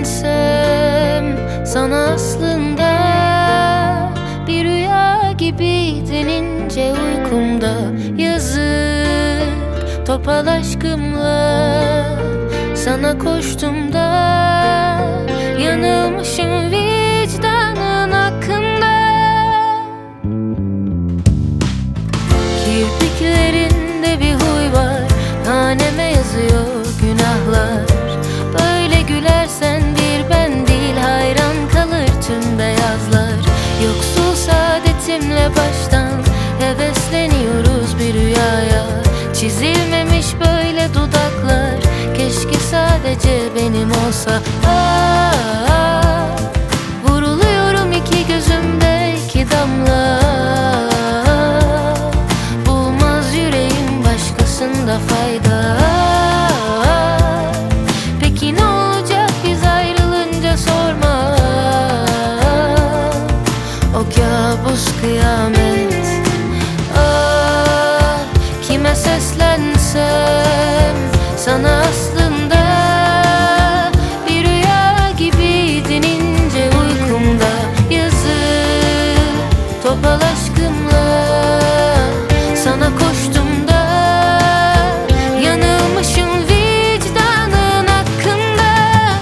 seslensem sana aslında bir rüya gibiydin ince uykumda. Yazık topal aşkımla sana koştum da yanılmışım vicdanın hakkında. Kirpiklerinde bir huy var, haneme yazıyor günahlar. Böyle gülersen bir ben değil hayran kalır tüm beyazlar. Yoksul saadetimle baştan hevesleniyoruz bir rüyaya. Çizilmemiş böyle dudaklar, keşke sadece benim olsa. Vuruluyorum iki gözümde iki damla. Bulmaz yüreğim başkasında fayda. Peki ne olacak biz ayrılınca sorma. O kabus kıyamet. Kime seslensem sana aslında bir rüya gibiydin ince uykumda. Yazık topal aşkımla sana koştum da yanılmışım vicdanın hakkında.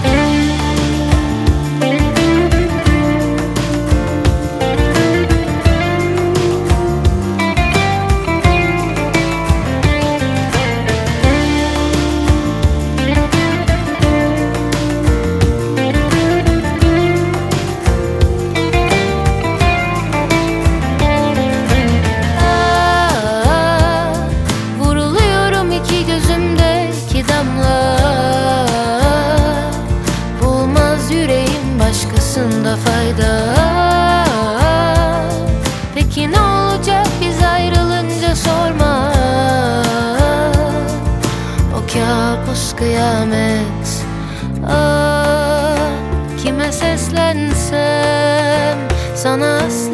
Vuruluyorum iki gözümde iki damla. Bulmaz yüreğim başkasında fayda. Peki ne olacak biz ayrılınca sorma. O kabus kıyamet. Kime seslensem sana aslında